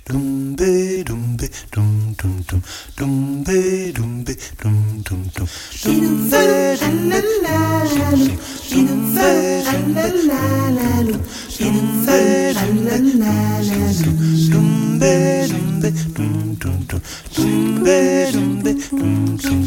Dumbe dumbe dum dum dum. Dumbe dumbe dum dum dum. Dumbe dumbe dumbe dumbe dumbe dumbe dum dum dum. Dumbe dumbe dum dum.